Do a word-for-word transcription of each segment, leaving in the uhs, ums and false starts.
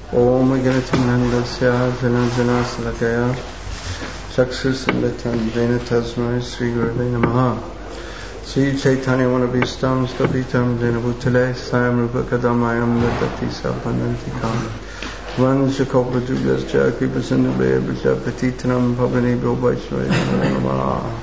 Om Ganatanandasya Janajana Salakaya Chakshusandatan Jena Tasmai Sri Gurave Namaha Sri Chaitanya Manabhistam Stapitam Jena Bhutale Sayam Rupa Kadamayam Nadati Sapanantikam Vanshakopajubhyascha Kripasinubhaya Vijapatitanam Bhavani Bhavaishvaya Namaha.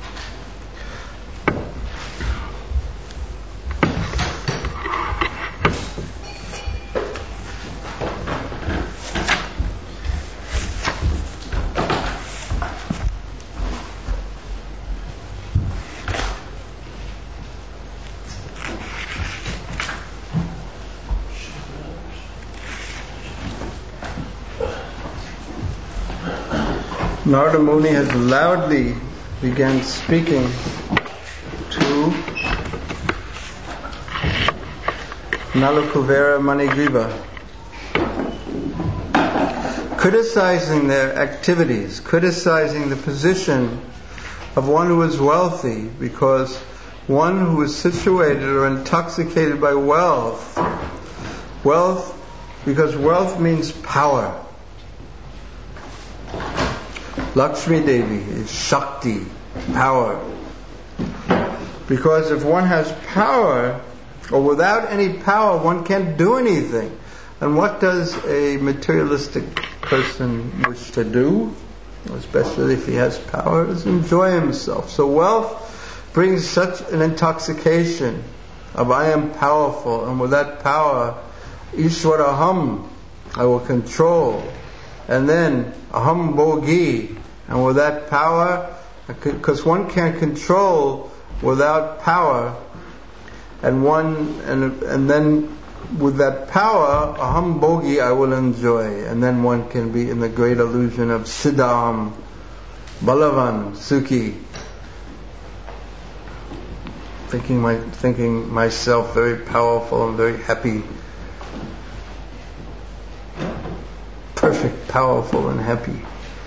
Narada Muni has loudly began speaking to Nalakuvera Manigriva, criticizing their activities, criticizing the position of one who is wealthy, because one who is situated or intoxicated by wealth, wealth, because wealth means power. Lakshmi Devi is Shakti, power. Because if one has power, or without any power, one can't do anything. And what does a materialistic person wish to do? Especially if he has power, is enjoy himself. So wealth brings such an intoxication of I am powerful, and with that power, Ishwaraham, I will control. And then Aham Bhogi, and with that power, because one can't control without power, and one, and and then with that power, Aham Bhogi, I will enjoy, and then one can be in the great illusion of Siddham, Balavan, Sukhi, thinking my thinking myself very powerful and very happy, perfect, powerful, and happy.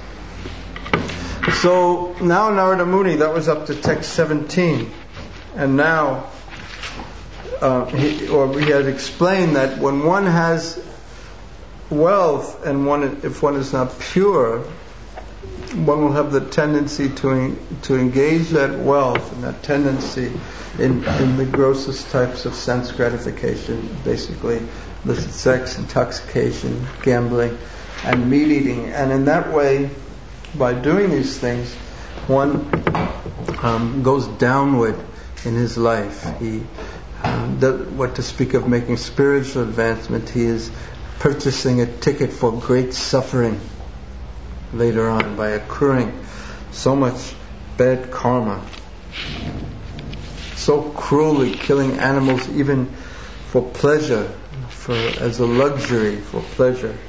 So now Narada Muni, that was up to text seventeen, and now uh, he, or he had explained that when one has wealth and one, if one is not pure, one will have the tendency to to engage that wealth and that tendency in, in the grossest types of sense gratification, basically illicit sex, intoxication, gambling, and meat eating, and in that way, by doing these things, one um, goes downward in his life. He, um, the, what to speak of making spiritual advancement, he is purchasing a ticket for great suffering later on by accruing so much bad karma, so cruelly killing animals even for pleasure, for as a luxury, for pleasure.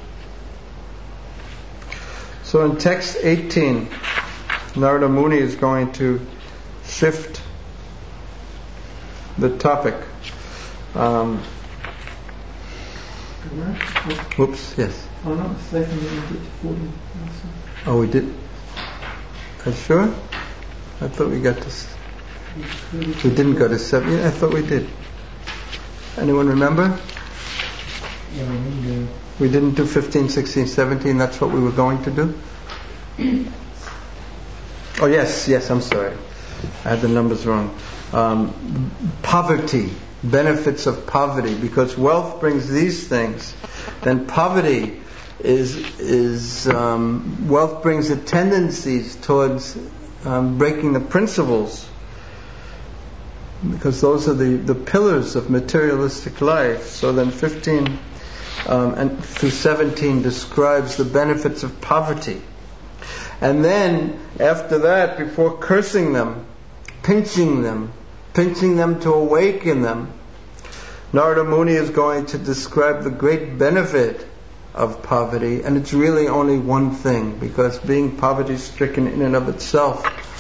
So in text eighteen, Narada Muni is going to shift the topic. Um, whoops, yes. Oh, not mistaken, we did forty. Oh, we did? Are you sure? I thought we got to... We didn't go to seven. Yeah, I thought we did. Anyone remember? Yeah, we didn't do. We didn't do fifteen, sixteen, seventeen, that's what we were going to do? Oh yes, yes, I'm sorry. I had the numbers wrong. Um, poverty, benefits of poverty, because wealth brings these things. Then poverty is, is um, wealth brings the tendencies towards um, breaking the principles, because those are the, the pillars of materialistic life. So then fifteen Um, and through seventeen describes the benefits of poverty. And then, after that, before cursing them, pinching them, pinching them to awaken them, Narada Muni is going to describe the great benefit of poverty, and it's really only one thing, because being poverty-stricken in and of itself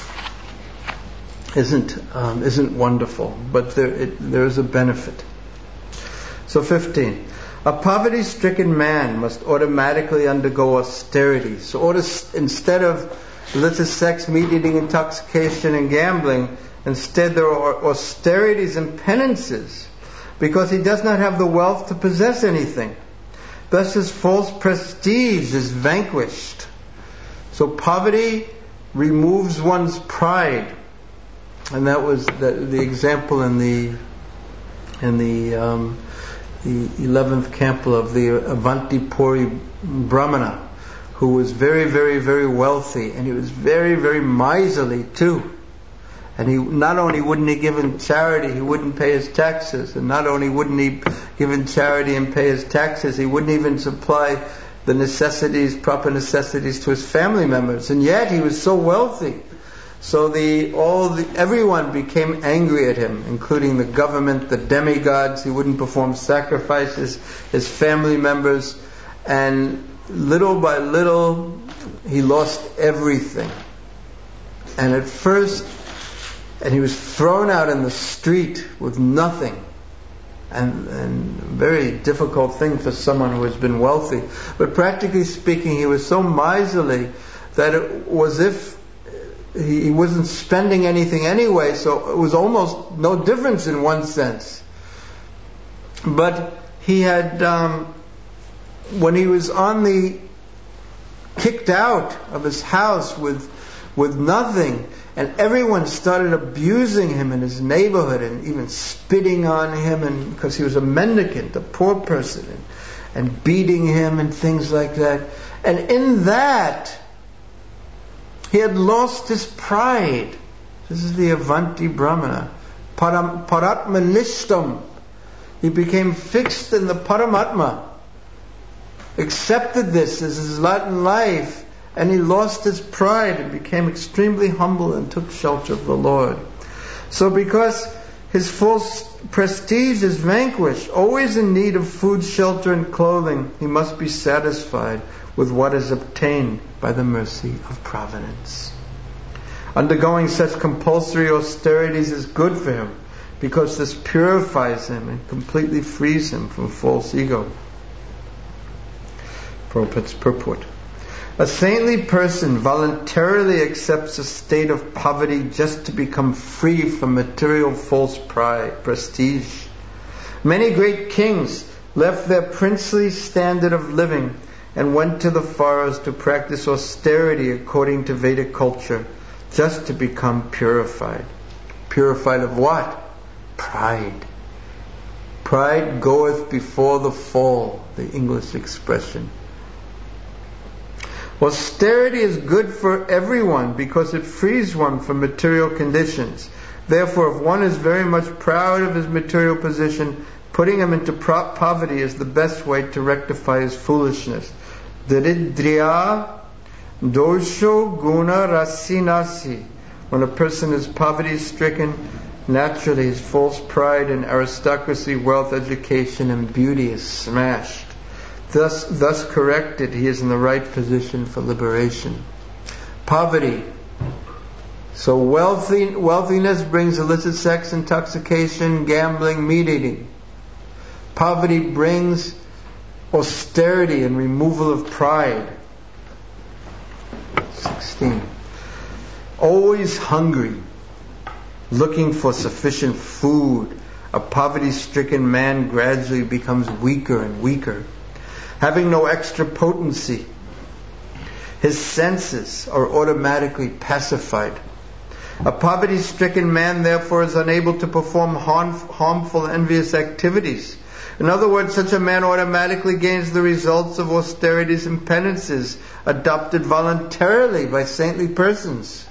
isn't um, isn't wonderful, but there it, there is a benefit. So fifteen. A poverty-stricken man must automatically undergo austerity. So order, instead of illicit sex, meat-eating, intoxication, and gambling, instead there are austerities and penances, because he does not have the wealth to possess anything. Thus his false prestige is vanquished. So poverty removes one's pride. And that was the, the example in the in the um, the eleventh canto of the Avantipuri Brahmana, who was very, very, very wealthy, and he was very, very miserly too. And he not only wouldn't he give in charity, he wouldn't pay his taxes, and not only wouldn't he give in charity and pay his taxes, he wouldn't even supply the necessities, proper necessities to his family members, and yet he was so wealthy. So the all the, everyone became angry at him, including the government, the demigods. He wouldn't perform sacrifices, his family members, and little by little he lost everything. And at first, and he was thrown out in the street with nothing. And, and a very difficult thing for someone who has been wealthy. But practically speaking, he was so miserly that it was if he, he wasn't spending anything anyway, so it was almost no difference in one sense. But he had, um, when he was on the, kicked out of his house with, with nothing, and everyone started abusing him in his neighborhood and even spitting on him, and because he was a mendicant, a poor person, and, and beating him and things like that. And in that, he had lost his pride. This is the Avanti Brahmana. Param, Paratmanishtam. He became fixed in the Paramatma. Accepted this as his lot in life. And he lost his pride and became extremely humble and took shelter of the Lord. So because his false prestige is vanquished, always in need of food, shelter, and clothing, he must be satisfied with what is obtained by the mercy of providence. Undergoing such compulsory austerities is good for him, because this purifies him and completely frees him from false ego. Prabhupada's purport. A saintly person voluntarily accepts a state of poverty just to become free from material false pride, prestige. Many great kings left their princely standard of living and went to the forest to practice austerity according to Vedic culture, just to become purified. Purified of what? Pride. Pride goeth before the fall, the English expression. Austerity is good for everyone because it frees one from material conditions. Therefore, if one is very much proud of his material position, putting him into pro- poverty is the best way to rectify his foolishness. Daridriya dosho guna rasinasi. When a person is poverty-stricken, naturally his false pride in aristocracy, wealth, education, and beauty is smashed. Thus, thus corrected, he is in the right position for liberation. Poverty. So wealthy, wealthiness brings illicit sex, intoxication, gambling, meat eating. Poverty brings austerity and removal of pride. sixteen. Always hungry, looking for sufficient food, a poverty-stricken man gradually becomes weaker and weaker. Having no extra potency, his senses are automatically pacified. A poverty-stricken man therefore is unable to perform harm, harmful, envious activities. In other words, such a man automatically gains the results of austerities and penances adopted voluntarily by saintly persons.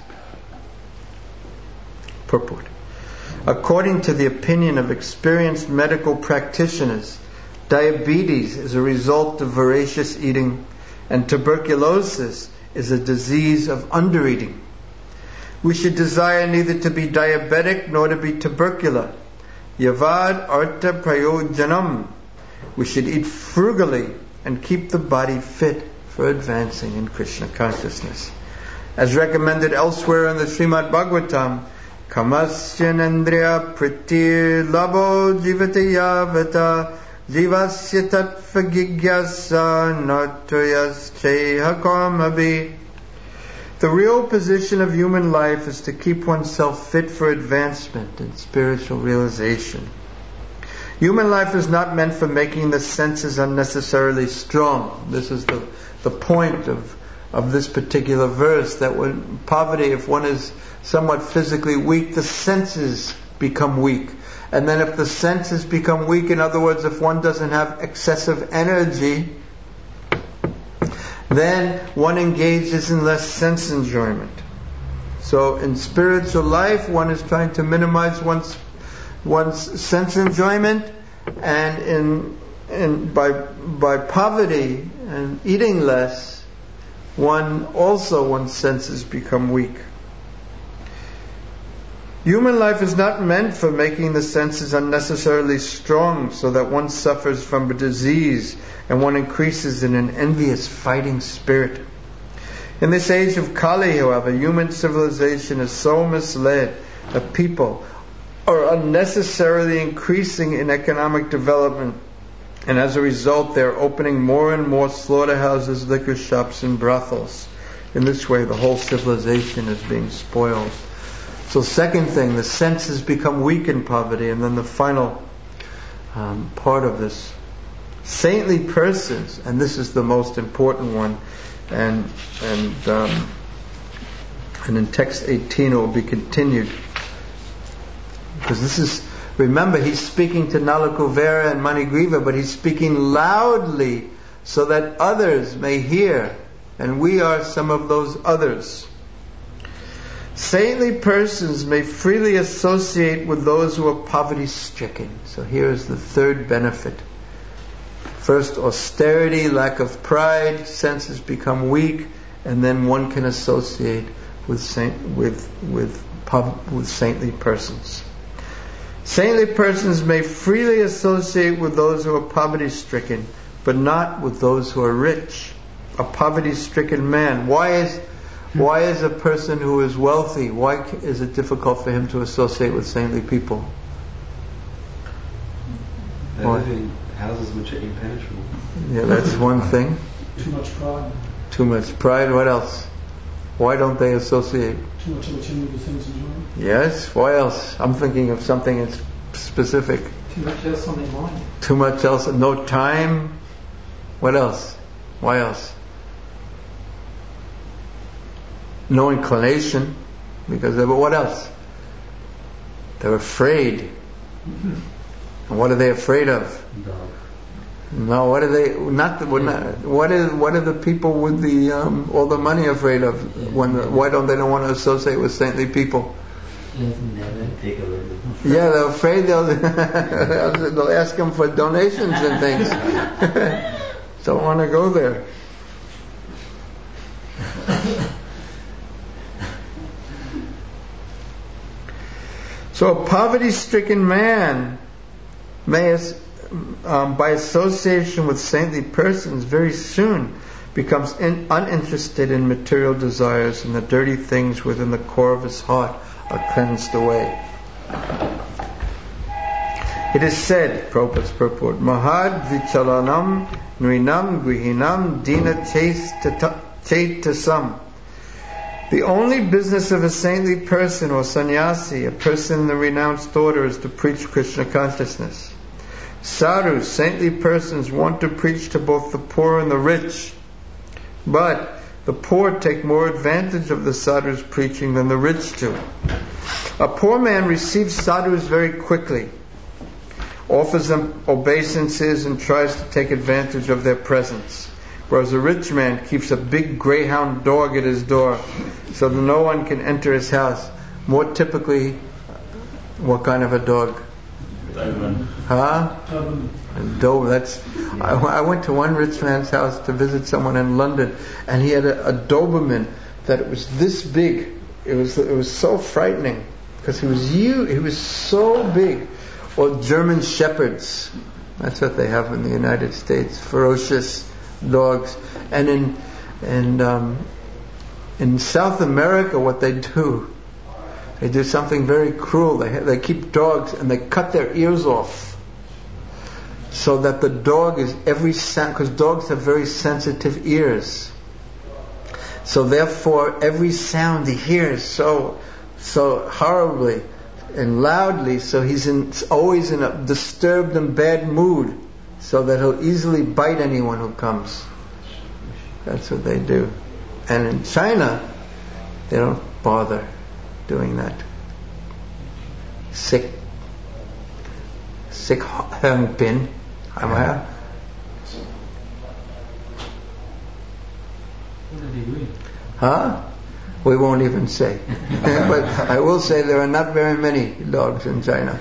Purport. According to the opinion of experienced medical practitioners, diabetes is a result of voracious eating, and tuberculosis is a disease of undereating. We should desire neither to be diabetic nor to be tubercular. Yavad artha prayojanam. We should eat frugally and keep the body fit for advancing in Krishna consciousness. As recommended elsewhere in the Srimad Bhagavatam, Kamasya nandriya pritir labo jivate yavata jivasya tattva gigyasa natuyas cheha karmabi. The real position of human life is to keep oneself fit for advancement and spiritual realization. Human life is not meant for making the senses unnecessarily strong. This is the, the point of, of this particular verse, that when poverty, if one is somewhat physically weak, the senses become weak. And then if the senses become weak, in other words, if one doesn't have excessive energy, then one engages in less sense enjoyment. So in spiritual life, one is trying to minimize one's one's sense enjoyment, and in in by by poverty and eating less, one also one's senses become weak. Human life is not meant for making the senses unnecessarily strong, so that one suffers from a disease and one increases in an envious fighting spirit. In this age of Kali, however, human civilization is so misled that people are unnecessarily increasing in economic development, and as a result they are opening more and more slaughterhouses, liquor shops and brothels. In this way the whole civilization is being spoiled. So second thing, the senses become weak in poverty. And then the final um, part of this, saintly persons, and this is the most important one, and and um, and in text eighteen it will be continued. Because this is, remember, he's speaking to Nalakuvera and Manigriva, but he's speaking loudly so that others may hear, and we are some of those others. Saintly persons may freely associate with those who are poverty-stricken. So here is the third benefit. First, austerity, lack of pride, senses become weak, and then one can associate with saint, with with with saintly persons. Saintly persons may freely associate with those who are poverty-stricken, but not with those who are rich. A poverty-stricken man. Why is why is a person who is wealthy, why is it difficult for him to associate with saintly people? They live in houses which are impenetrable. Yeah, that's one thing. Too much pride. Too much pride. What else? Why don't they associate? Too much opportunity to sense enjoyment. Yes. Why else? I'm thinking of something that's specific. Too much else on their mind. Too much else. No time. What else? Why else? No inclination. Because they, but what else? They're afraid. Mm-hmm. And what are they afraid of? Dog. No, what are they? Not, the, not what is? What are the people with the um, all the money afraid of? When why don't they don't want to associate with saintly people? Take a little. Yeah, they're afraid they'll they'll ask them for donations and things. Don't want to go there. So a poverty-stricken man may, um, by association with saintly persons, very soon becomes in, uninterested in material desires, and the dirty things within the core of his heart are cleansed away. It is said, Prabhupada's purport, Mahad vichalanam nrinam grihinam dina chaitasam. The only business of a saintly person or sannyasi, a person in the renounced order, is to preach Krishna consciousness. Sadhus, saintly persons, want to preach to both the poor and the rich, but the poor take more advantage of the sadhus' preaching than the rich do. A poor man receives sadhus very quickly, offers them obeisances and tries to take advantage of their presence, whereas a rich man keeps a big greyhound dog at his door so that no one can enter his house. More typically, what kind of a dog? Doberman. Huh? Doberman. A Doberman. That's. I, I went to one rich man's house to visit someone in London, and he had a, a Doberman that it was this big. It was it was so frightening because he was huge. He was so big. Or German shepherds. That's what they have in the United States. Ferocious dogs. And in and um, in South America, what they do, they do something very cruel. They they keep dogs and they cut their ears off, so that the dog is every sound, because dogs have very sensitive ears. So therefore, every sound he hears so so horribly, and loudly, so he's in, always in a disturbed and bad mood, so that he'll easily bite anyone who comes. That's what they do. And in China, they don't bother doing that. Sick, sick Heng Pin, What are they doing? huh? We won't even say. But I will say there are not very many dogs in China.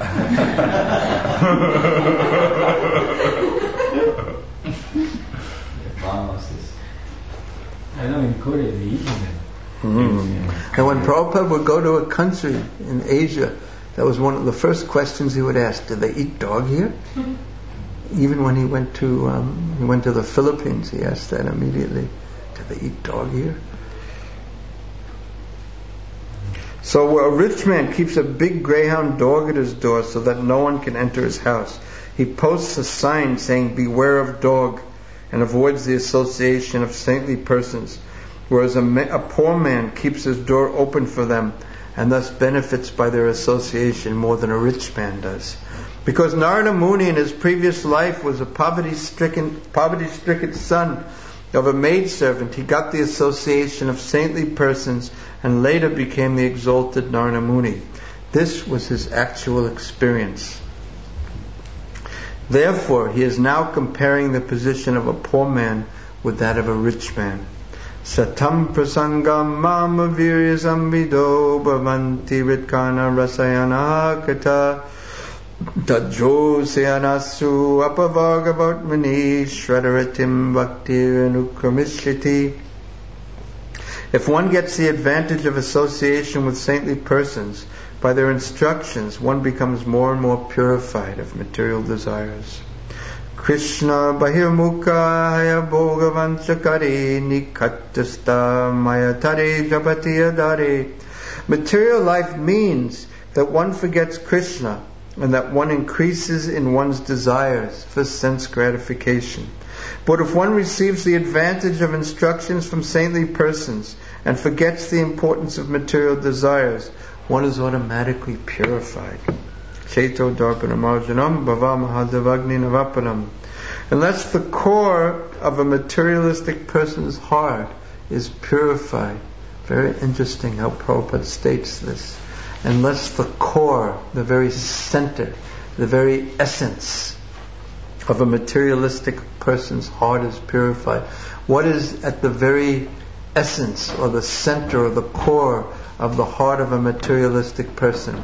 I know in Korea they eat them. Mm. And when Prabhupada would go to a country in Asia, that was one of the first questions he would ask: did they eat dog here? Even when he went to um, he went to the Philippines, he asked that immediately: did they eat dog here? So a rich man keeps a big greyhound dog at his door so that no one can enter his house. He posts a sign saying, "Beware of dog," and avoids the association of saintly persons, whereas a, ma- a poor man keeps his door open for them and thus benefits by their association more than a rich man does. Because Narada Muni in his previous life was a poverty-stricken, poverty-stricken son of a maidservant, he got the association of saintly persons and later became the exalted Narada Muni. This was his actual experience. Therefore, he is now comparing the position of a poor man with that of a rich man. Satam prasangam mama virya samvido bhavanti ritkana rasayana kata tajo sayanasu apavargavatmani shradaratim bhaktir anukramishriti. If one gets the advantage of association with saintly persons, by their instructions one becomes more and more purified of material desires. Krishna bahirmukha haya bhogavanchakare nikattasta mayatare japati adare. Material life means that one forgets Krishna and that one increases in one's desires for sense gratification. But if one receives the advantage of instructions from saintly persons and forgets the importance of material desires, one is automatically purified. Cheto darpanam arjanam bhava mahadavagni navapanam. Unless the core of a materialistic person's heart is purified. Very interesting how Prabhupada states this. Unless the core, the very center, the very essence of a materialistic person's heart is purified. What is at the very essence or the center or the core of the heart of a materialistic person?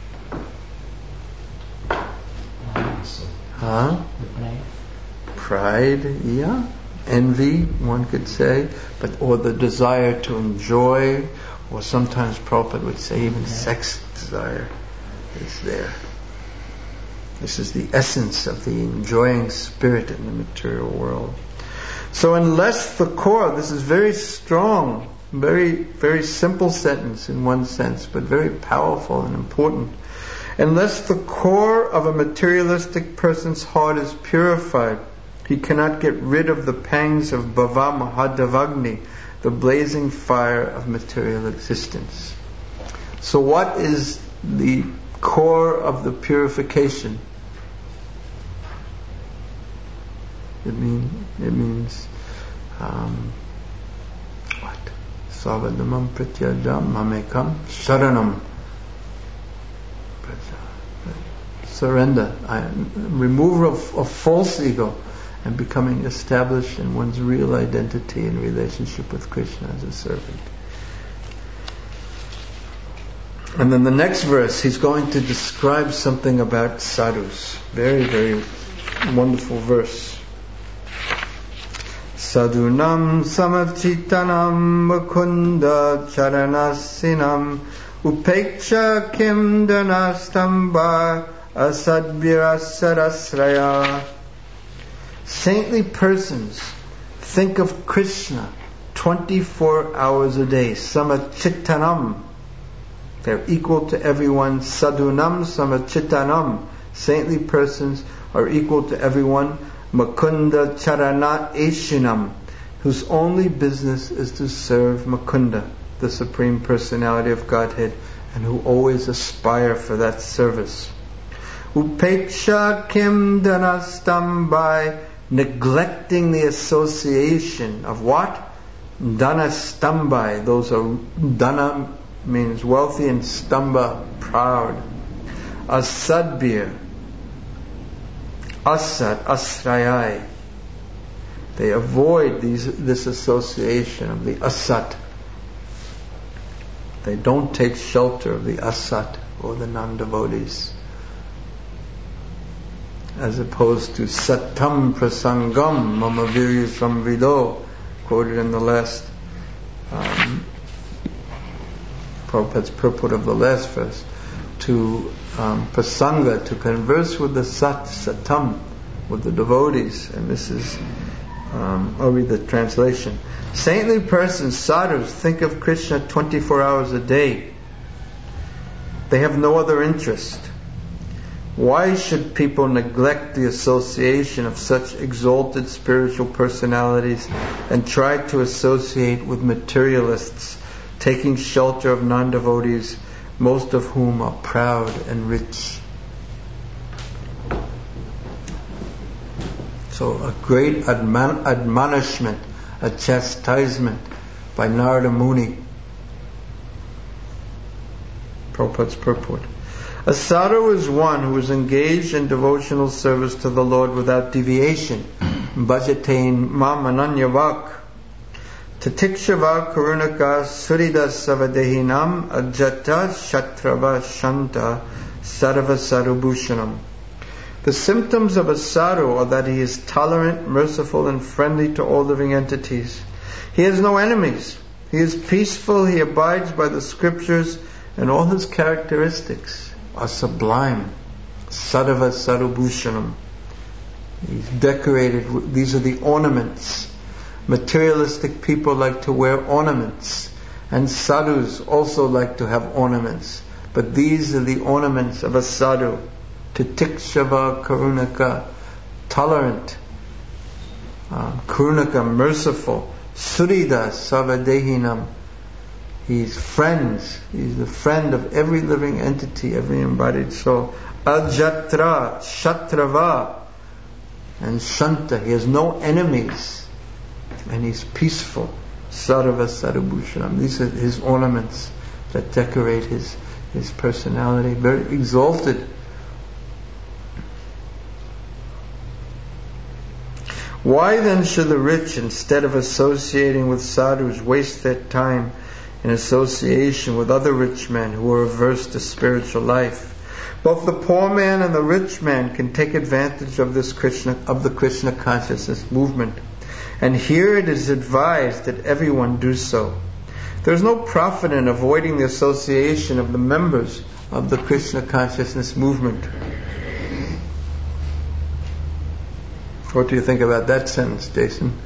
Huh? Pride, yeah. Envy, one could say, but or the desire to enjoy, or sometimes Prabhupada would say even sex desire is there. This is the essence of the enjoying spirit in the material world. So unless the core, this is very strong, very, very simple sentence in one sense, but very powerful and important. Unless the core of a materialistic person's heart is purified, he cannot get rid of the pangs of bhava mahadavagni, the blazing fire of material existence. So what is the core of the purification? It mean it means um, what? Savadamam pratyajam mamekam sharanam. Surrender, I, removal of, of false ego, and becoming established in one's real identity in relationship with Krishna as a servant. And then the next verse, he's going to describe something about sadhus. Very, very wonderful verse. Sadhunam samachitanam mukunda charanasinam upeksha kim danastamba asadbirasarasraya. Saintly persons think of Krishna twenty-four hours a day. Samachittanam. They're equal to everyone. Sadhunam samachittanam. Saintly persons are equal to everyone. Mukunda charana eshinam. Whose only business is to serve Mukunda, the Supreme Personality of Godhead, and who always aspire for that service. Upeksha kim dhanastambai, neglecting the association of what? Dhanastambai. Those are, dhana means wealthy and stamba, proud. Asadbir, asad, asrayai. They avoid these, this association of the asat. They don't take shelter of the asat or the non-devotees. As opposed to satam prasangam mamavirya samvido, quoted in the last um, Prabhupada's purport of the last verse, to um, prasanga, to converse with the sat, satam, with the devotees. And this is, um, I'll read the translation. Saintly persons, sadhus, think of Krishna twenty-four hours a day. They have no other interest. Why should people neglect the association of such exalted spiritual personalities and try to associate with materialists, taking shelter of non-devotees, most of whom are proud and rich? So a great admon- admonishment, a chastisement by Narada Muni. Prabhupada's purport. A sadhu is one who is engaged in devotional service to the Lord without deviation. Bhajatain mam ananyavak. Tatikshava karunaka surida savadehinam ajata shatrava shanta sarva sarubhushanam. The symptoms of a sadhu are that he is tolerant, merciful, and friendly to all living entities. He has no enemies. He is peaceful. He abides by the scriptures, and all his characteristics are sublime. Sarva sarubhushanam. He's decorated with, these are the ornaments. Materialistic people like to wear ornaments, and sadhus also like to have ornaments. But these are the ornaments of a sadhu. Titikshava karunaka, tolerant. Uh, karunaka, merciful. Surida savadehinam. He's friends. He's the friend of every living entity, every embodied soul. Ajatra, shatrava, and shanta. He has no enemies, and he's peaceful. Sarva sarubhushanam. These are his ornaments that decorate his his personality. Very exalted. Why then should the rich, instead of associating with sadhus, waste their time in association with other rich men who are averse to spiritual life? Both the poor man and the rich man can take advantage of this Krishna, of the Krishna consciousness movement. And here it is advised that everyone do so. There is no profit in avoiding the association of the members of the Krishna consciousness movement. What do you think about that sentence, Jason?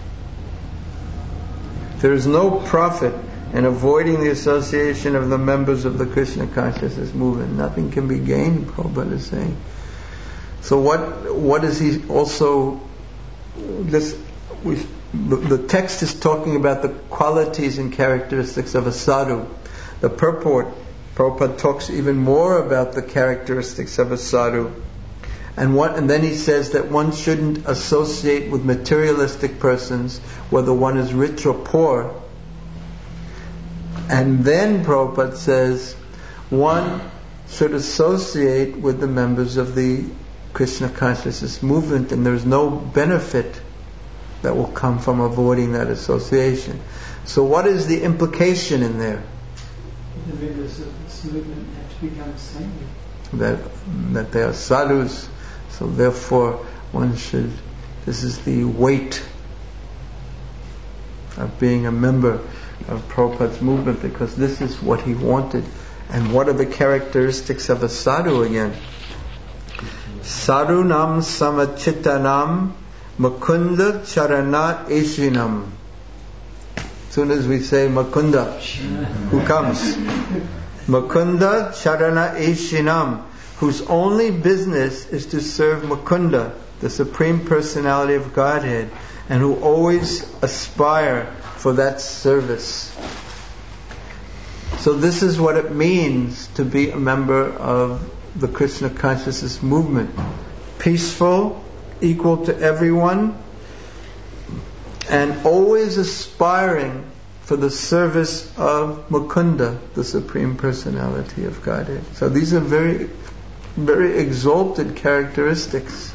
There is no profit in avoiding the association of the members of the Krishna consciousness movement. Nothing can be gained, Prabhupada is saying. So what what is he also... This, we, the, the text is talking about the qualities and characteristics of a sadhu. The purport, Prabhupada talks even more about the characteristics of a sadhu. And what, and then he says that one shouldn't associate with materialistic persons, whether one is rich or poor. And then Prabhupada says one should associate with the members of the Krishna consciousness movement, and there's no benefit that will come from avoiding that association. So what is the implication in there? The members of this movement have to become saintly. That, that they are sadhus. So therefore one should, this is the weight of being a member of Prabhupada's movement, because this is what he wanted. And what are the characteristics of a sadhu again? Sadhunam samachitanam Mukunda charana eshinam. As soon as we say Mukunda, who comes? Mukunda charana eshinam, whose only business is to serve Mukunda, the Supreme Personality of Godhead, and who always aspire for that service. So this is what it means to be a member of the Krishna consciousness movement. Peaceful, equal to everyone, and always aspiring for the service of Mukunda, the Supreme Personality of Godhead. So these are very, very exalted characteristics.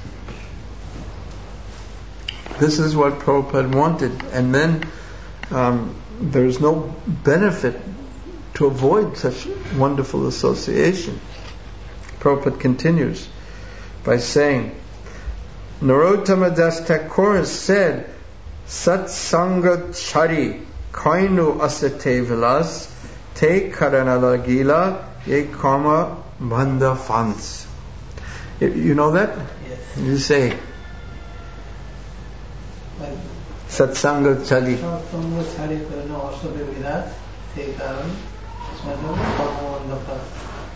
This is what Prabhupada wanted. And then um, there is no benefit to avoid such wonderful association. Prabhupada continues by saying, Narottama Das Thakur has said, Sat Sanga Chari Kainu Asate Vilas Te Karanala Gila Ye Kama Banda Fans. You know that? Yes. You say Satsanga Chali. Satsanga Chari Karana Asate Vilas Te Karan When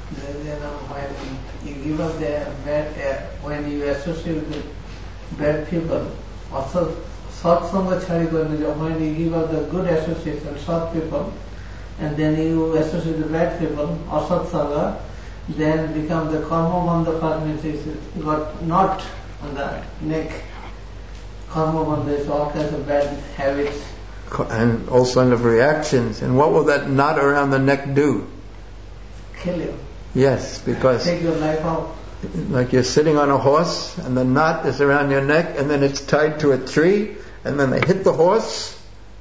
you give up the bad air, when you associate with bad people, also satsanga chari karna, when you give up the good association, sat people, and then you associate with bad people, asatsanga, then become the karma bandha means is got knot on the neck. Karma bandha is all kinds of bad habits. And all kinds of reactions. And what will that knot around the neck do? Kill you. Yes, because take your life out. Like you're sitting on a horse and the knot is around your neck and then it's tied to a tree and then they hit the horse.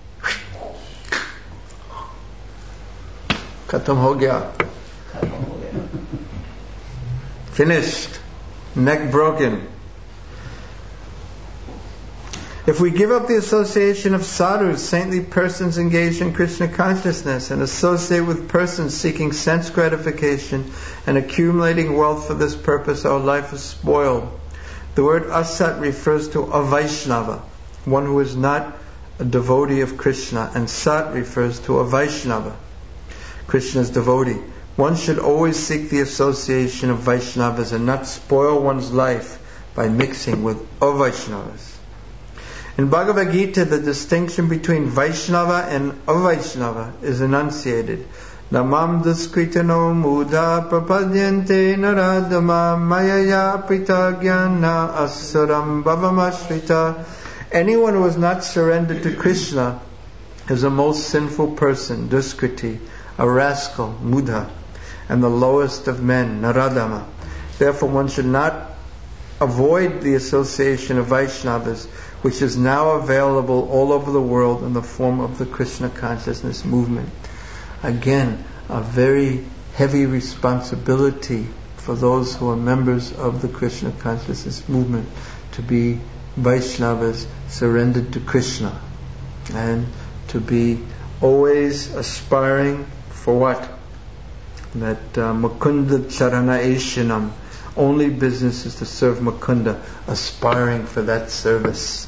Khatam ho gaya. Finished. Neck broken. If we give up the association of sadhus, saintly persons engaged in Krishna consciousness, and associate with persons seeking sense gratification and accumulating wealth for this purpose, our life is spoiled. The word asat refers to a Vaishnava, one who is not a devotee of Krishna, and sat refers to a Vaishnava, Krishna's devotee. One should always seek the association of Vaishnavas and not spoil one's life by mixing with Avaishnavas. In Bhagavad Gita, the distinction between Vaishnava and Avaishnava is enunciated. Namam duskritano mudha prapadyante naradama mayaya pritagyana asuram bhavamashrita. Anyone who has not surrendered to Krishna is a most sinful person, duskriti, a rascal, mudha, and the lowest of men, naradama. Therefore one should not avoid the association of Vaishnavas, which is now available all over the world in the form of the Krishna consciousness movement. Again, a very heavy responsibility for those who are members of the Krishna consciousness movement to be Vaishnavas surrendered to Krishna and to be always aspiring for what? That uh, Mukunda Charana Eshanam. Only business is to serve Mukunda, aspiring for that service.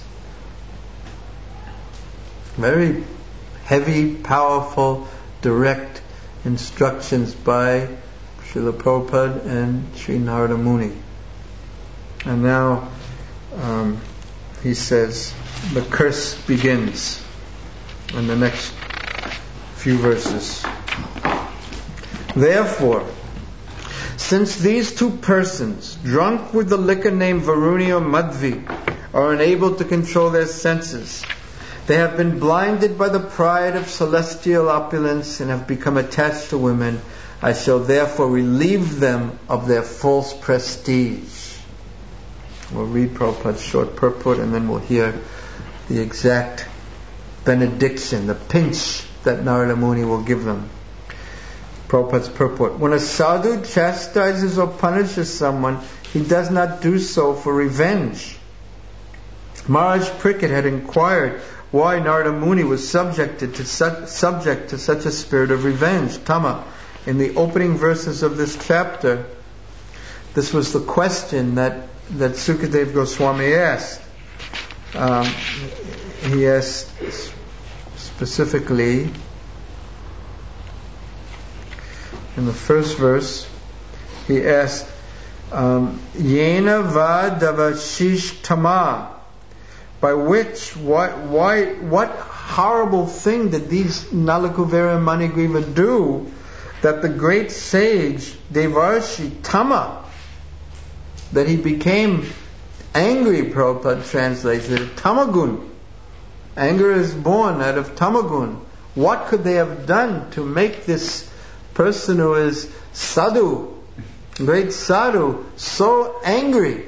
Very heavy, powerful, direct instructions by Srila Prabhupada and Sri Narada Muni. And now um, he says, the curse begins in the next few verses. Therefore, since these two persons, drunk with the liquor named Varuni or Madhvi, are unable to control their senses, they have been blinded by the pride of celestial opulence and have become attached to women. I shall therefore relieve them of their false prestige. We'll read Prabhupada's short purport and then we'll hear the exact benediction, the pinch that Narada Muni will give them. Prabhupada's purport. When a sadhu chastises or punishes someone, he does not do so for revenge. Maharaj Parikshit had inquired why Narada Muni was subjected to such, subject to such a spirit of revenge, tama. In the opening verses of this chapter, this was the question that, that Sukadeva Goswami asked. Um, he asked specifically, in the first verse, he asked, um, Yena va davashish tama. By which, what, why, what horrible thing did these Nalakuvera and Manigriva do that the great sage Devarshi Tama, that he became angry, Prabhupada translates it, Tamagun. Anger is born out of Tamagun. What could they have done to make this person who is sadhu, great sadhu, so angry?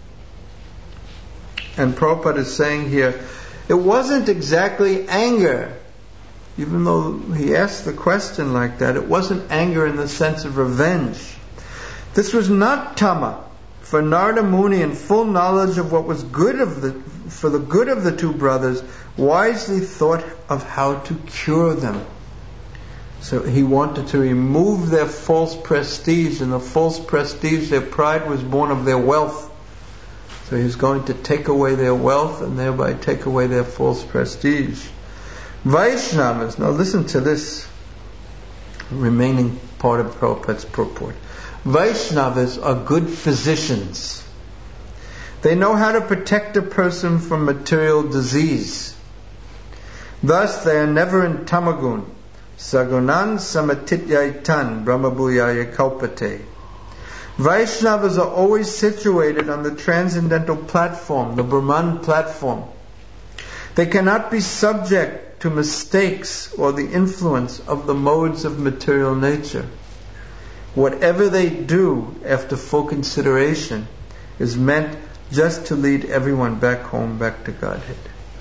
And Prabhupada is saying here, it wasn't exactly anger. Even though he asked the question like that, it wasn't anger in the sense of revenge. This was not Tama. For Narada Muni, in full knowledge of what was good of the, for the good of the two brothers, wisely thought of how to cure them. So he wanted to remove their false prestige, and the false prestige, their pride, was born of their wealth. So he was going to take away their wealth and thereby take away their false prestige. Vaishnavas, now listen to this remaining part of Prabhupada's purport. Vaishnavas are good physicians. They know how to protect a person from material disease. Thus they are never in tamagun. Sagunan samatityaitan brahmabhuyaya kalpate. Vaishnavas are always situated on the transcendental platform, the Brahman platform. They cannot be subject to mistakes or the influence of the modes of material nature. Whatever they do after full consideration is meant just to lead everyone back home, back to Godhead.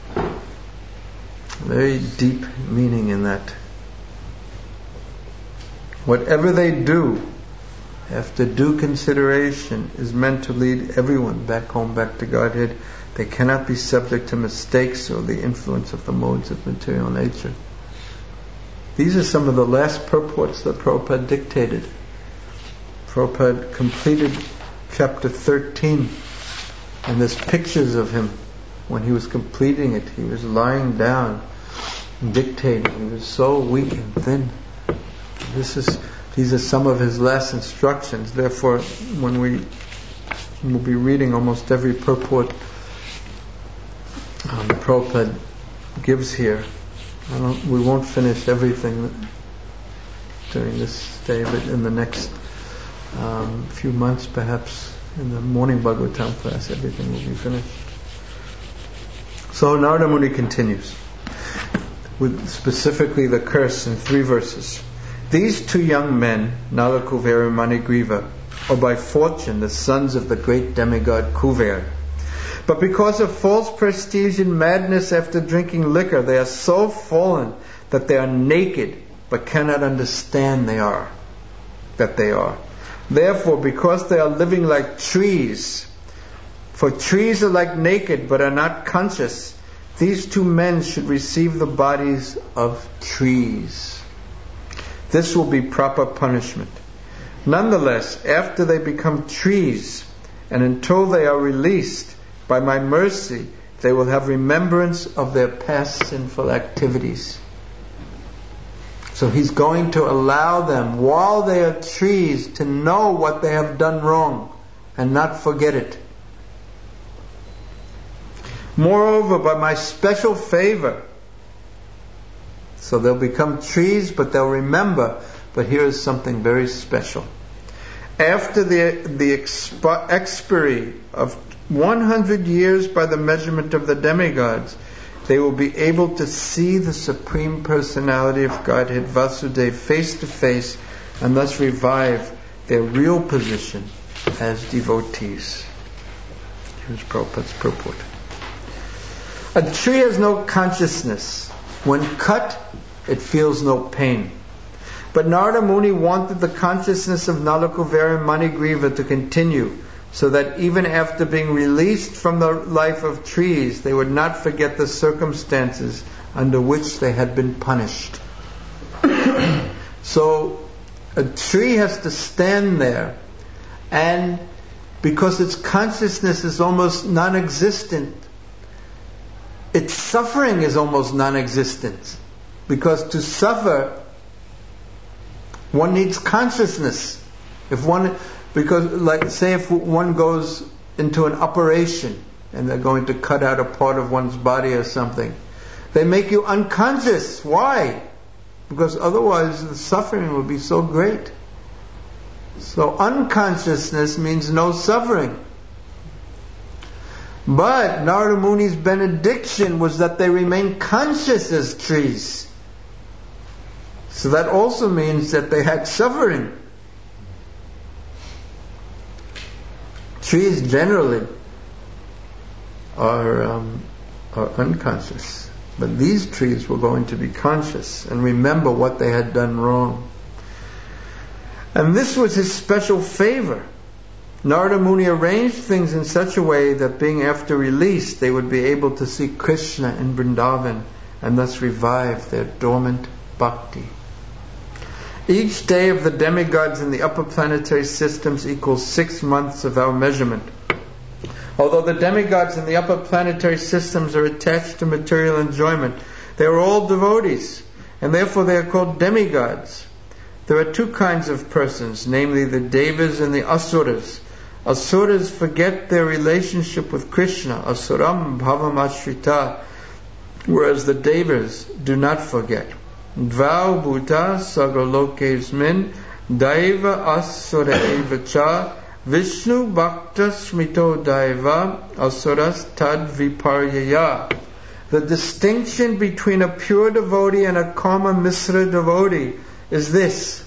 Very deep meaning in that. Whatever they do after due consideration is meant to lead everyone back home, back to Godhead. They cannot be subject to mistakes or the influence of the modes of material nature. These are some of the last purports that Prabhupada dictated. Prabhupada completed chapter thirteen, and there's pictures of him when he was completing it. He was lying down and dictating. He was so weak and thin. This is These are some of his last instructions. Therefore, when we will be reading almost every purport um, Prabhupada gives here, I don't, we won't finish everything during this day, but in the next um, few months, perhaps in the morning Bhagavatam class, everything will be finished. So Narada Muni continues with specifically the curse in three verses. These two young men, Nala Kuvera and Manigriva, are by fortune the sons of the great demigod Kuver. But because of false prestige and madness after drinking liquor, they are so fallen that they are naked, but cannot understand they are, that they are. Therefore, because they are living like trees, for trees are like naked but are not conscious, these two men should receive the bodies of trees. This will be proper punishment. Nonetheless, after they become trees, and until they are released, by my mercy, they will have remembrance of their past sinful activities. So he's going to allow them, while they are trees, to know what they have done wrong, and not forget it. Moreover, by my special favor, so they'll become trees, but they'll remember. But here is something very special. After the the expi- expiry of one hundred years by the measurement of the demigods, they will be able to see the Supreme Personality of Godhead, Vasudeva, face to face, and thus revive their real position as devotees. Here's Prabhupada's purport. A tree has no consciousness. When cut, it feels no pain. But Narada Muni wanted the consciousness of Nala Kuvera and Manigriva to continue, so that even after being released from the life of trees, they would not forget the circumstances under which they had been punished. So a tree has to stand there, and because its consciousness is almost non-existent, its suffering is almost non-existent. Because to suffer, one needs consciousness. If one, because like say if one goes into an operation and they're going to cut out a part of one's body or something, they make you unconscious. Why? because otherwise the suffering would be so great. So unconsciousness means no suffering. But Narada Muni's benediction was that they remain conscious as trees. So that also means that they had suffering. Trees generally are, um, are unconscious. But these trees were going to be conscious and remember what they had done wrong. And this was his special favor. Narada Muni arranged things in such a way that being after release, they would be able to see Krishna in Vrindavan and thus revive their dormant bhakti. Each day of the demigods in the upper planetary systems equals six months of our measurement. Although the demigods in the upper planetary systems are attached to material enjoyment, they are all devotees, and therefore they are called demigods. There are two kinds of persons, namely the Devas and the Asuras. Asuras forget their relationship with Krishna, Asuram Bhavam Ashrita, whereas the Devas do not forget. Dvau Bhuta Sagalokesmin Daiva Asura Evacha Vishnu Bhakta Smito Daiva Asuras Tad Viparyaya. The distinction between a pure devotee and a Kama Misra devotee is this.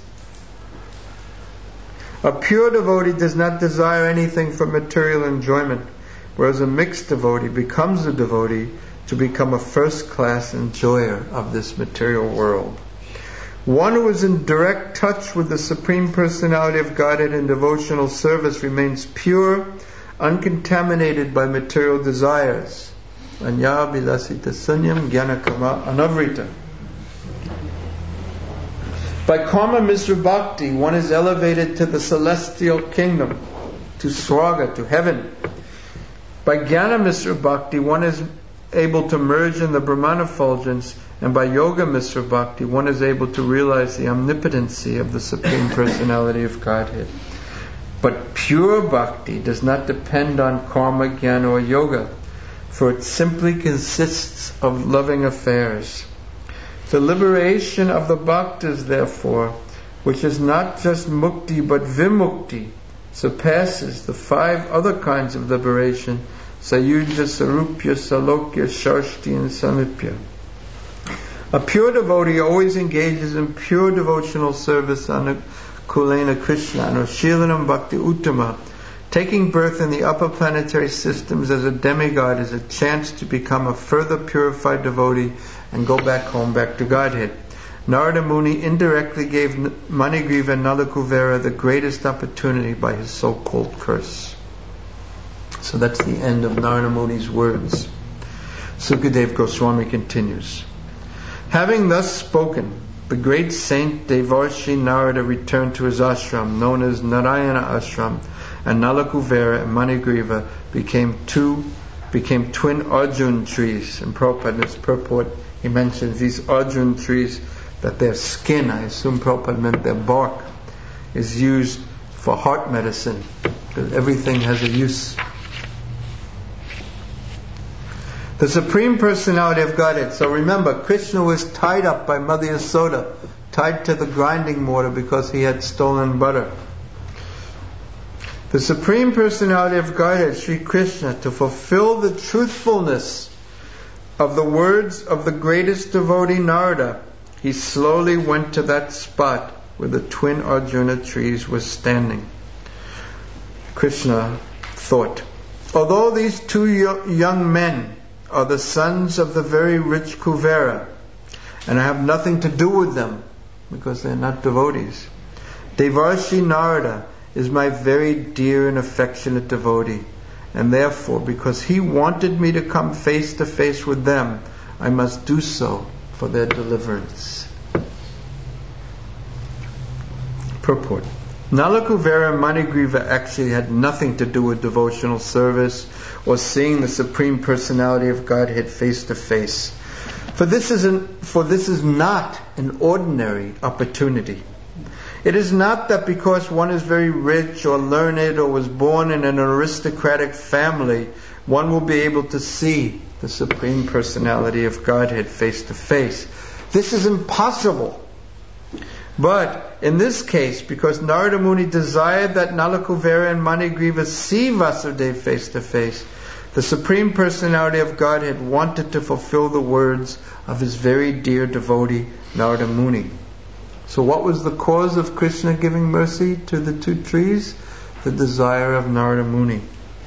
A pure devotee does not desire anything for material enjoyment, whereas a mixed devotee becomes a devotee to become a first-class enjoyer of this material world. One who is in direct touch with the Supreme Personality of Godhead in devotional service remains pure, uncontaminated by material desires. Anya vilasita sunyam jnana kama anavrita. By Karma Misra Bhakti, one is elevated to the celestial kingdom, to Swarga, to heaven. By Jnana Misra Bhakti, one is able to merge in the Brahman effulgence, and by Yoga Misra Bhakti, one is able to realize the omnipotency of the Supreme Personality of Godhead. But pure Bhakti does not depend on Karma, Jnana or Yoga, for it simply consists of loving affairs. The liberation of the bhaktas, therefore, which is not just mukti but vimukti, surpasses the five other kinds of liberation, sayuja, sarupya, salokya, sharshti, and samipya. A pure devotee always engages in pure devotional service on Kulena Krishna, Anushilanam Bhakti Uttama. Taking birth in the upper planetary systems as a demigod is a chance to become a further purified devotee and go back home, back to Godhead. Narada Muni indirectly gave Manigriva and Nalakuvera the greatest opportunity by his so-called curse. So that's the end of Narada Muni's words. Sukadeva Goswami continues. Having thus spoken, the great saint Devarshi Narada returned to his ashram, known as Narayana Ashram, and Nalakuvera and Manigriva became two, became twin Arjun trees. In Prabhupada, in his purport, he mentions these Arjun trees, that their skin, I assume Prabhupada meant their bark, is used for heart medicine, because everything has a use. The Supreme Personality of Godhead. So remember, Krishna was tied up by Mother Yasoda, tied to the grinding mortar because he had stolen butter. The Supreme Personality of Godhead, Sri Krishna, to fulfill the truthfulness of the words of the greatest devotee Narada, he slowly went to that spot where the twin Arjuna trees were standing. Krishna thought, although these two young men are the sons of the very rich Kuvera, and I have nothing to do with them because they're not devotees, Devarshi Narada is my very dear and affectionate devotee, and therefore, because he wanted me to come face to face with them, I must do so for their deliverance. Purport. Nalakuvera and Manigriva actually had nothing to do with devotional service or seeing the Supreme Personality of Godhead face to face. For this is an, for this is not an ordinary opportunity. It is not that because one is very rich or learned or was born in an aristocratic family, one will be able to see the Supreme Personality of Godhead face to face. This is impossible. But in this case, because Narada Muni desired that Nala Kuvera and Manigriva see Vasudeva face to face, the Supreme Personality of Godhead wanted to fulfill the words of his very dear devotee Narada Muni. So what was the cause of Krishna giving mercy to the two trees? The desire of Narada Muni.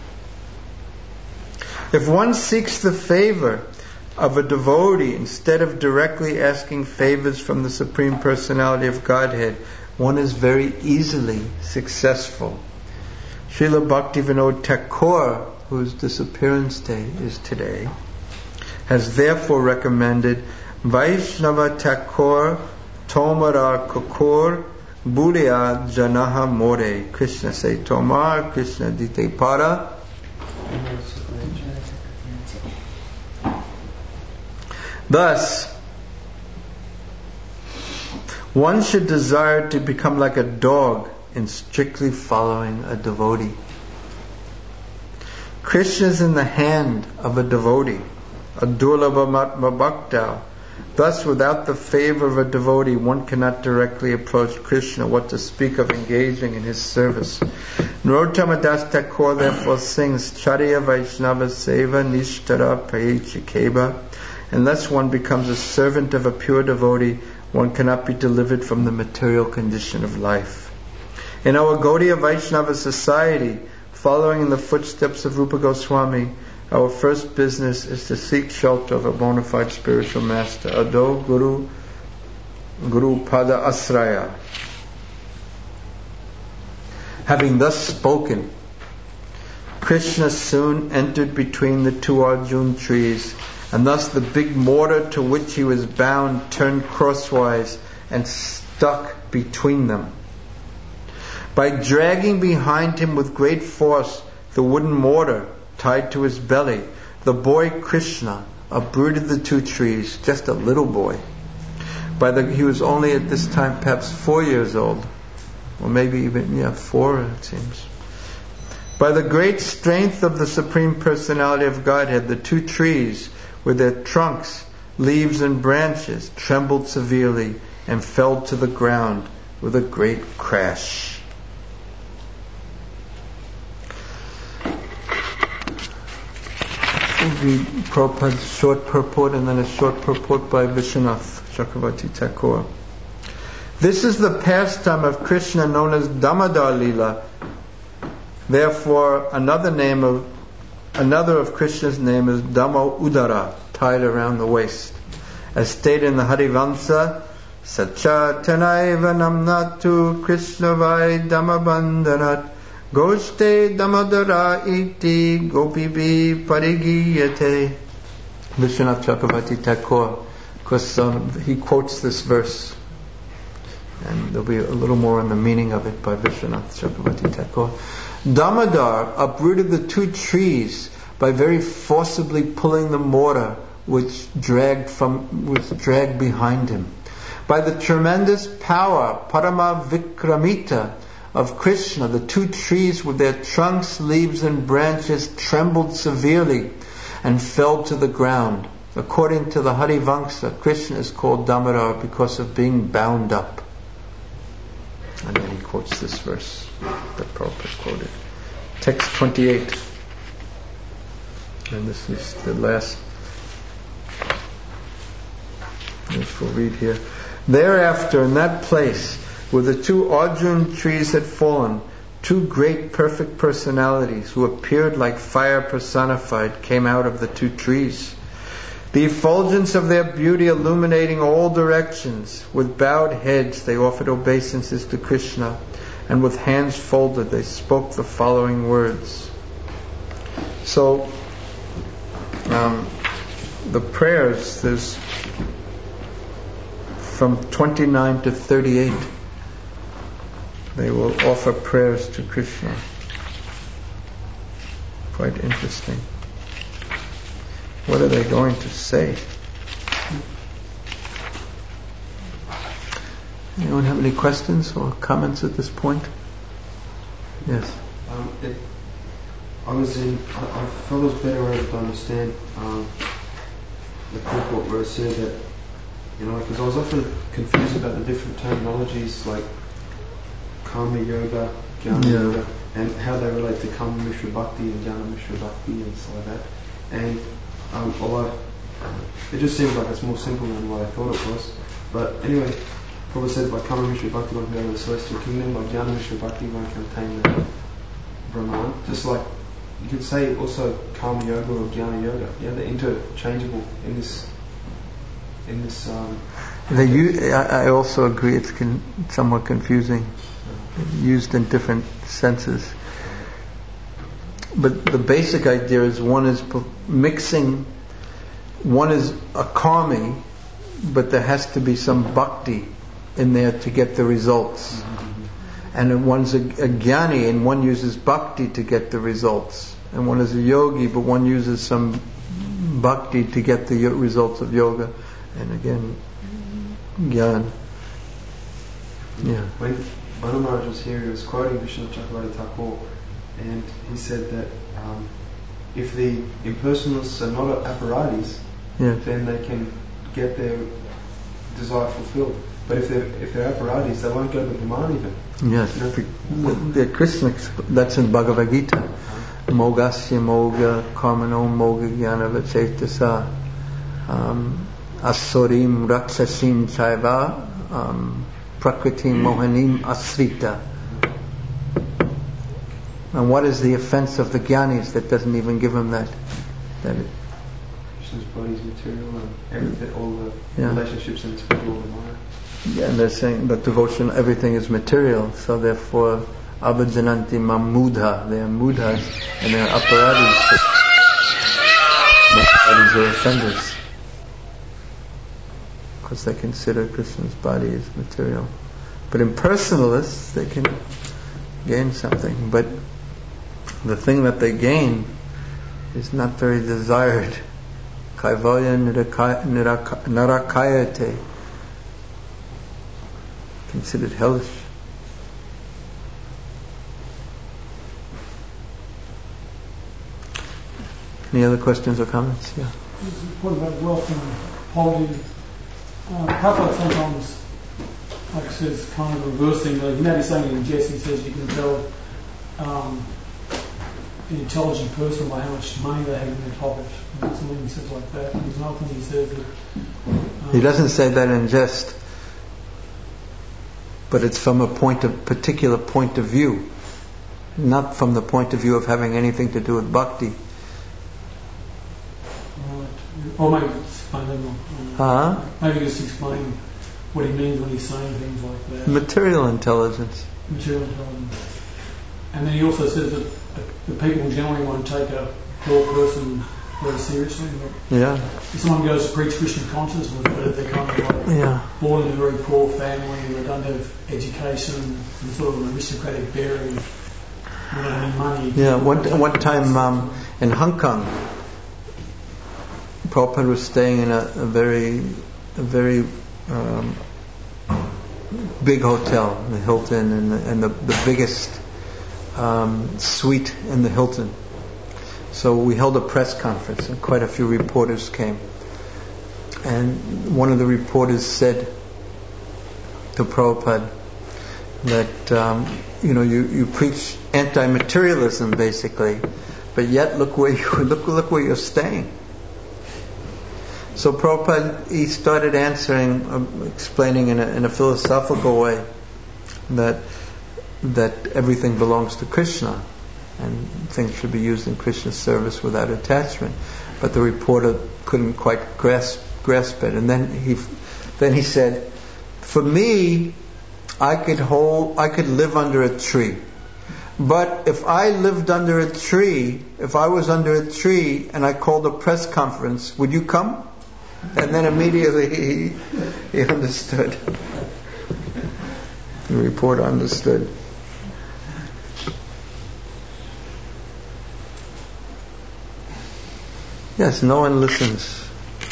If one seeks the favor of a devotee instead of directly asking favors from the Supreme Personality of Godhead, one is very easily successful. Srila Bhaktivinoda Thakur, whose disappearance day is today, has therefore recommended Vaishnava Thakur Tomara Kukur Bulia Janaha More. Krishna say Tomar, Krishna dite para. Thus, one should desire to become like a dog in strictly following a devotee. Krishna is in the hand of a devotee, a Durlabha Matma Bhakta. Thus, without the favor of a devotee, one cannot directly approach Krishna, what to speak of engaging in his service. Narottama Das Thakur therefore sings, Charya Vaishnava Seva Nishtara Payachikeba. Unless one becomes a servant of a pure devotee, one cannot be delivered from the material condition of life. In our Gaudiya Vaishnava society, following in the footsteps of Rupa Goswami, our first business is to seek shelter of a bona fide spiritual master, Ado Guru, Guru Pada Asraya. Having thus spoken, Krishna soon entered between the two Arjun trees, and thus the big mortar to which he was bound turned crosswise and stuck between them. By dragging behind him with great force the wooden mortar tied to his belly, the boy Krishna uprooted the two trees, just a little boy. By the, he was only at this time perhaps four years old, or maybe even, yeah, four it seems. By the great strength of the Supreme Personality of Godhead, the two trees, with their trunks, leaves and branches, trembled severely and fell to the ground with a great crash. We'll read Prabhupada's short purport and then a short purport by Vishwanath Chakravarti Thakur. This is the pastime of Krishna known as Damodar Leela. Therefore, another name of Another of Krishna's name is Damo Udara, tied around the waist. As stated in the Harivansa, Sacha Tanaiva Namnatu Krishna Vai Damabandhanat Goshte Damodara Iti Gopibi Parigiyate. Vishwanath Chakravarti Thakur, because um, he quotes this verse. And there'll be a little more on the meaning of it by Vishwanath Chakravarti Thakur. Damodar uprooted the two trees by very forcibly pulling the mortar which dragged from was dragged behind him. By the tremendous power, Parama Vikramita, of Krishna, the two trees with their trunks, leaves and branches trembled severely and fell to the ground. According to the Harivansa, Krishna is called Damodar because of being bound up. And then he quotes this verse that Prabhupada quoted. Text twenty-eight. And this is the last. Which we'll read here. Thereafter, in that place where the two Arjun trees had fallen, two great perfect personalities who appeared like fire personified came out of the two trees. The effulgence of their beauty illuminating all directions, with bowed heads they offered obeisances to Krishna, and with hands folded they spoke the following words. So, um, the prayers, there's from twenty-nine to thirty-eight, they will offer prayers to Krishna. Quite interesting. What are they going to say? Anyone have any questions or comments at this point? Yes. Um, it, I was in. I, I felt it was better able to understand um, the purport where it said that You know, because I was often confused about the different terminologies like Karma Yoga, Jnana Yeah. Yoga, and how they relate to Karma Mishra Bhakti and Jnana Mishra Bhakti and stuff like that. And um, although it just seems like it's more simple than what I thought it was. But anyway, Prabhupada said by Karma Mishra Bhakti one can go to the celestial kingdom, by Jnana Mishra Bhakti one can attain the Brahman. Just like you could say also Karma Yoga or Jnana Yoga. Yeah, they're interchangeable in this. In this. Um, They u- I I also agree it's con- somewhat confusing, used in different senses. But the basic idea is one is p- mixing, one is a karmi, but there has to be some bhakti in there to get the results. Mm-hmm. And then one's a, a jnani and one uses bhakti to get the results. And one is a yogi, but one uses some bhakti to get the yo- results of yoga. And again, Gyan. Yeah. When Banu Maharaj was here, he was quoting Vishnu Chakravarti Thakur, and he said that um, if the impersonalists are not aparatis, Yeah. then they can get their desire fulfilled. But if they're if they're aparatis, they won't go to Brahman even. Yes. The, the, the Krishna, exp- that's in Bhagavad Gita. Mogasya moga karmano moga jnana vacetasa um, asorim raksasim chaiva um, prakritim mohanim asrita. And what is the offense of the jnanis that doesn't even give them that? that it, Krishna's body is material and everything, all the Yeah. relationships in spiritual mind. yeah, and they're saying that devotion, everything is material, so therefore avajananti mamudha, they are mudhas and they are aparatis. Aparatis are offenders because they consider Krishna's body as material. But impersonalists, they can gain something, but the thing that they gain is not very desired. Kaivalya niraka- niraka- narakayate, considered hellish. Any other questions or comments? Yeah. What about wealth and poverty? Uh, Prabhupada sometimes, like says, kind of reversing. Like now he's saying in jest, he says you can tell um, an intelligent person by how much money they have in their pocket. And something he says like that. And there's another thing he says that. Um, He doesn't say that in jest, but it's from a point of particular point of view, not from the point of view of having anything to do with bhakti. Right. Or maybe explain that more. Um, Huh? Maybe just explain what he means when he's saying things like that. Material intelligence. Material intelligence. And then he also says that the people generally won't take a poor person very seriously. But Yeah. if someone goes to preach Christian consciousness, but they're kind of like Yeah. born in a very poor family and they don't have education and sort of an aristocratic bearing, they don't have any money. Yeah. One one time um, in Hong Kong, Prabhupada was staying in a, a very, a very um, big hotel, the Hilton, and the, and the, the biggest um, suite in the Hilton. So we held a press conference, and quite a few reporters came. And one of the reporters said to Prabhupada that um, you know you, you preach anti-materialism basically, but yet look where you look look where you're staying. So Prabhupada, he started answering, um, explaining in a, in a philosophical way that that everything belongs to Krishna and things should be used in Krishna's service without attachment. But the reporter couldn't quite grasp grasp it, and then he then he said, "For me, I could hold, I could live under a tree. But if I lived under a tree, if I was under a tree and I called a press conference, would you come?" And then immediately he, he understood. The reporter understood. Yes, no one listens.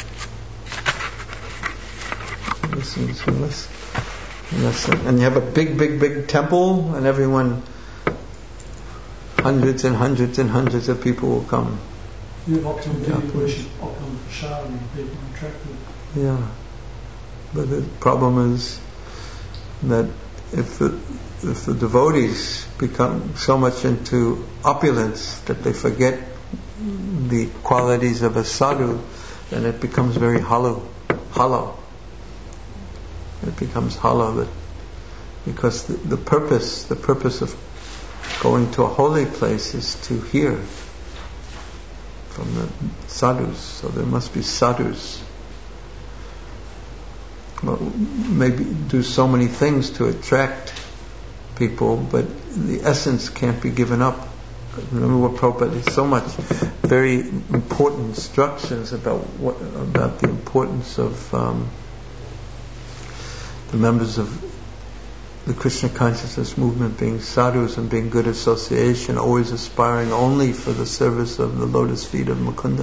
Listens unless, unless, and you have a big, big, big temple, and everyone, hundreds and hundreds and hundreds of people will come. You have optimum deity worship, optimum prasad, and people are attracted. Yeah. But the problem is that if the if the devotees become so much into opulence that they forget the qualities of a sadhu, then it becomes very hollow. Hollow. It becomes hollow, that because the, the purpose, the purpose of going to a holy place is to hear from the sadhus. So there must be sadhus. Well, maybe do so many things to attract people, but the essence can't be given up. Remember what Prabhupada, there's so much very important instructions about what about the importance of um, the members of the Krishna consciousness movement being sadhus and being good association, always aspiring only for the service of the lotus feet of Mukunda.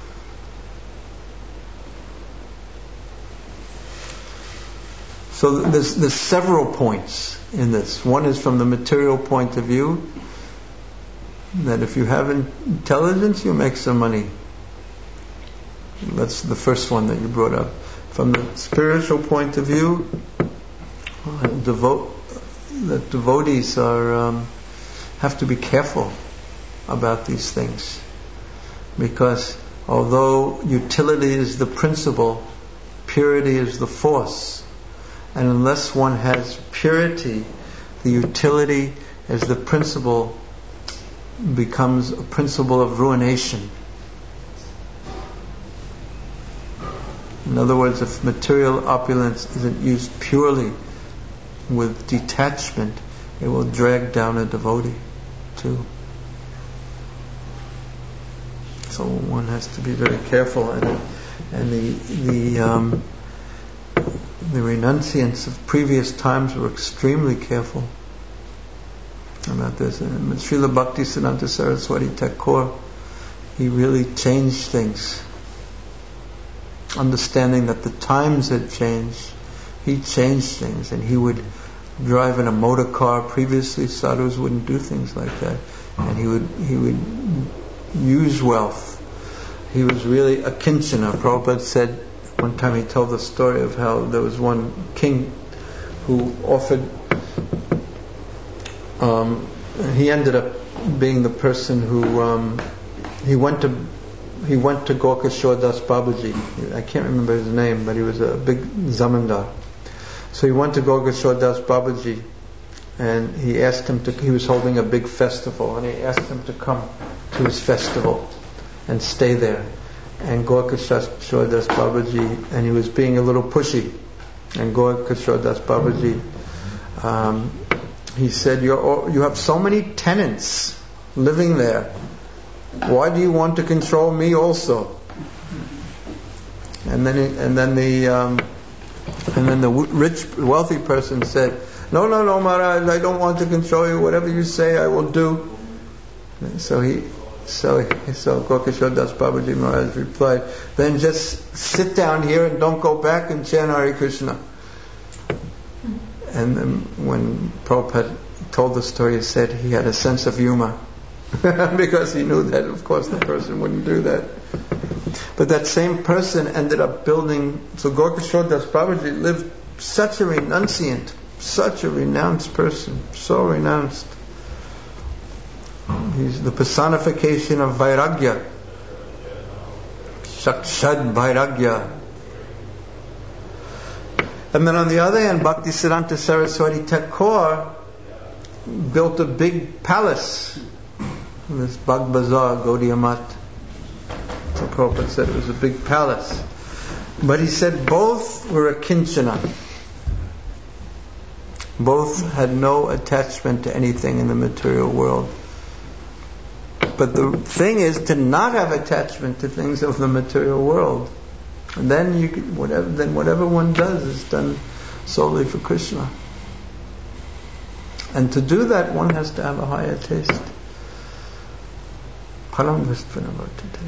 So there's, there's several points in this. One is from the material point of view, that if you have intelligence, you make some money. That's the first one that you brought up. From the spiritual point of view, uh, devote, that devotees are um, have to be careful about these things, because although utility is the principle, purity is the force. And unless one has purity, the utility as the principle becomes a principle of ruination. In other words, if material opulence isn't used purely with detachment, it will drag down a devotee too. So one has to be very careful, and and the the um, the renunciants of previous times were extremely careful about this. And Srila Bhaktisiddhanta Saraswati Thakur, he really changed things, understanding that the times had changed. He changed things, and he would drive in a motor car. Previously, sadhus wouldn't do things like that, and he would he would use wealth. He was really a kinchana. Prabhupada said one time, he told the story of how there was one king who offered. Um, he ended up being the person who um, he went to. He went to Gorka Das Babaji. I can't remember his name, but he was a big zamindar. So he went to Gorka Das Babaji, and he asked him to. He was holding a big festival, and he asked him to come to his festival and stay there. And Gorka Das Babaji, and he was being a little pushy. And Gorka Das Babaji, um, he said, You're, "You have so many tenants living there. Why do you want to control me also?" And then, and then the, um, and then the rich, wealthy person said, "No, no, no, Maharaj, I don't want to control you. Whatever you say, I will do." So he, so so Gorka Das Babaji Maharaj replied, "Then just sit down here and don't go back and chant Hare Krishna." And then when Prabhupada told the story, he said he had a sense of humor. Because he knew that, of course, the person wouldn't do that. But that same person ended up building. So Gorka Das Babaji lived such a renunciant, such a renounced person, so renounced. He's the personification of Vairagya, Sakshad Vairagya. And then on the other hand, Bhaktisiddhanta Saraswati Thakur built a big palace. This Bag Bazar, Gaudiya Math. So Prabhupada said it was a big palace. But he said both were a kinchana. Both had no attachment to anything in the material world. But the thing is to not have attachment to things of the material world. And then you can, whatever then whatever one does is done solely for Krishna. And to do that, one has to have a higher taste. Param Vistvanavardhate.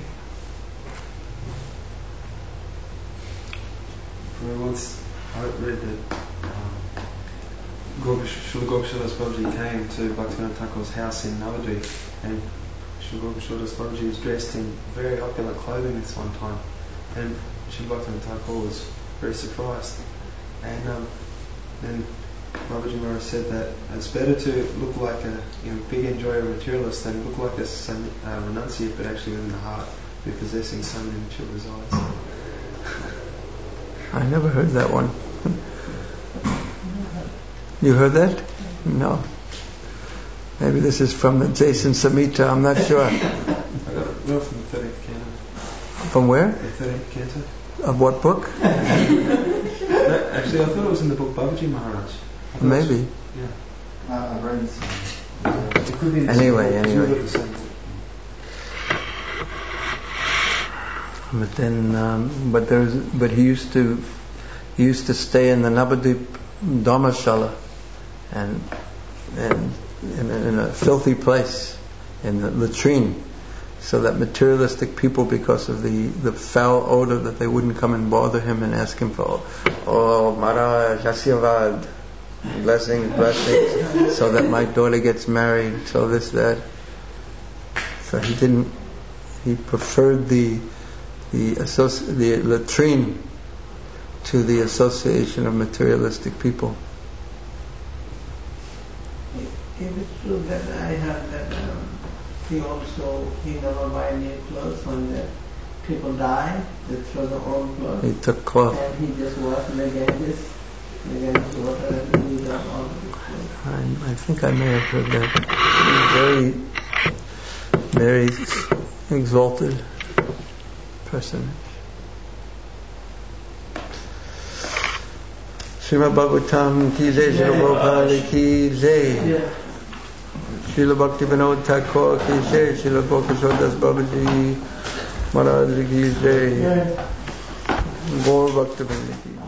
Once I read that um, Srila Gorka Das Babaji came to Bhaktivinoda Thakur's house in Navadvip, and Srila Gorka Das Babaji was dressed in very opulent clothing this one time, and Srila Bhaktivinoda Thakur was very surprised. And um, then Babaji Maharaj said that it's better to look like a you know big enjoyer materialist than look like a sun, uh, renunciate, but actually within the heart, be possessing so many mature desires. I never heard that one. You heard that? No. Maybe this is from the Jason Samhita, I'm not sure. I got it well from the thirteenth canto. From where? The thirteenth canto. Of what book? No, actually, I thought it was in the book Babaji Maharaj. Maybe. Yeah. Uh, I've read this. It could be the Anyway, same book. anyway. Two of the same book. But then, um, but there's, but he used to, he used to stay in the Navadvip Dharmashala, and and in a, in a filthy place, in the latrine, so that materialistic people, because of the the foul odor, that they wouldn't come and bother him and ask him for, oh Maharaj, Asirvad, blessings, blessings, so that my daughter gets married, so this, that. So he didn't, he preferred the the, associ- the latrine to the association of materialistic people. It is true that I heard that um, he also, he never buy new clothes. When the people die, they throw the old clothes. He took cloth. And he just washed the Ganges, the Ganges water, and he got all the clothes. I, I think I may have heard that. Very, very exalted person. Srimad Bhagavatam ki jai, Srila Prabhupada ki jai, Srila Bhakti Vinod Thakur ki jai, Srila Gokishore Das Babaji Maharaj ki jai, Gaur Bhakti Vinod ki jai.